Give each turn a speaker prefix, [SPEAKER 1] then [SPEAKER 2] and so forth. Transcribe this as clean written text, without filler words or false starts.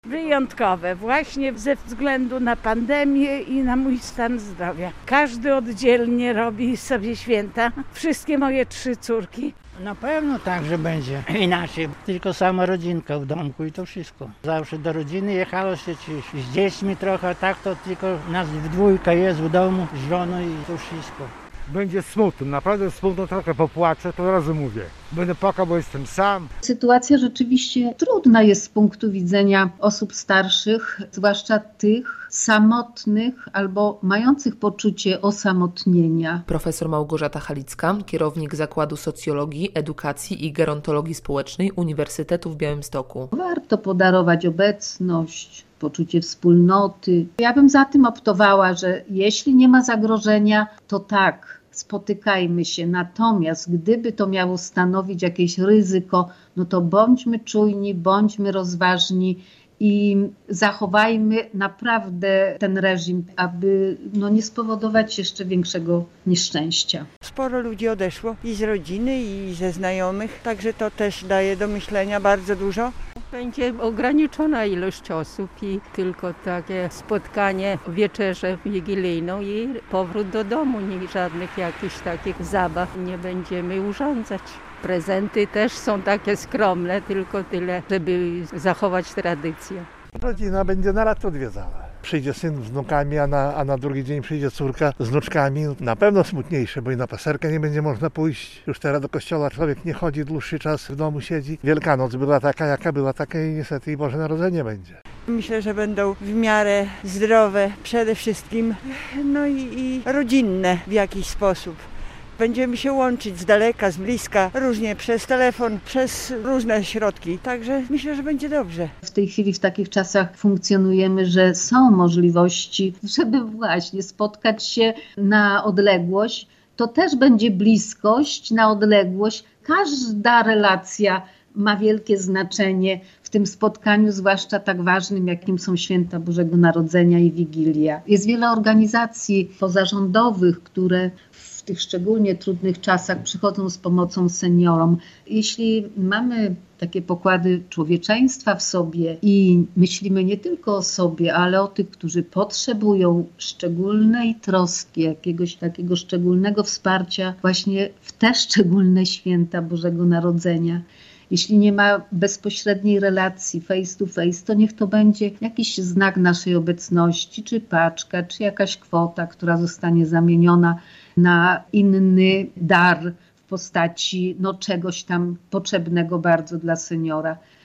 [SPEAKER 1] Wyjątkowe właśnie ze względu na pandemię i na mój stan zdrowia. Każdy oddzielnie robi sobie święta. Wszystkie moje 3 córki.
[SPEAKER 2] Na pewno tak, że będzie inaczej. Tylko sama rodzinka w domku i to wszystko. Zawsze do rodziny jechało się czy z dziećmi trochę, a tak to tylko nas w dwójkę jest w domu, z żoną i to wszystko.
[SPEAKER 3] Będzie smutno, naprawdę smutno, trochę popłaczę, to od razu mówię. Będę płakał, bo jestem sam.
[SPEAKER 4] Sytuacja rzeczywiście trudna jest z punktu widzenia osób starszych, zwłaszcza tych samotnych albo mających poczucie osamotnienia.
[SPEAKER 5] Profesor Małgorzata Halicka, kierownik Zakładu Socjologii, Edukacji i Gerontologii Społecznej Uniwersytetu w Białymstoku.
[SPEAKER 4] Warto podarować obecność, poczucie wspólnoty. Ja bym za tym optowała, że jeśli nie ma zagrożenia, to tak, spotykajmy się. Natomiast gdyby to miało stanowić jakieś ryzyko, no to bądźmy czujni, bądźmy rozważni i zachowajmy naprawdę ten reżim, aby nie spowodować jeszcze większego nieszczęścia.
[SPEAKER 6] Sporo ludzi odeszło i z rodziny, i ze znajomych, także to też daje do myślenia bardzo dużo.
[SPEAKER 7] Będzie ograniczona ilość osób i tylko takie spotkanie, wieczerzę wigilijną i powrót do domu, nie żadnych jakichś takich zabaw nie będziemy urządzać. Prezenty też są takie skromne, tylko tyle, żeby zachować tradycję.
[SPEAKER 8] Rodzina będzie na lato odwiedzała. Przyjdzie syn z wnukami, a na drugi dzień przyjdzie córka z wnuczkami. Na pewno smutniejsze, bo i na paserkę nie będzie można pójść. Już teraz do kościoła człowiek nie chodzi, dłuższy czas w domu siedzi. Wielkanoc była taka, jaka była, taka i niestety i Boże Narodzenie będzie.
[SPEAKER 6] Myślę, że będą w miarę zdrowe przede wszystkim, no i rodzinne w jakiś sposób. Będziemy się łączyć z daleka, z bliska, różnie przez telefon, przez różne środki. Także myślę, że będzie dobrze.
[SPEAKER 4] W tej chwili w takich czasach funkcjonujemy, że są możliwości, żeby właśnie spotkać się na odległość. To też będzie bliskość na odległość. Każda relacja ma wielkie znaczenie w tym spotkaniu, zwłaszcza tak ważnym, jakim są święta Bożego Narodzenia i Wigilia. Jest wiele organizacji pozarządowych, które w tych szczególnie trudnych czasach przychodzą z pomocą seniorom. Jeśli mamy takie pokłady człowieczeństwa w sobie i myślimy nie tylko o sobie, ale o tych, którzy potrzebują szczególnej troski, jakiegoś takiego szczególnego wsparcia właśnie w te szczególne święta Bożego Narodzenia. Jeśli nie ma bezpośredniej relacji face to face, to niech to będzie jakiś znak naszej obecności, czy paczka, czy jakaś kwota, która zostanie zamieniona na inny dar w postaci czegoś tam potrzebnego bardzo dla seniora.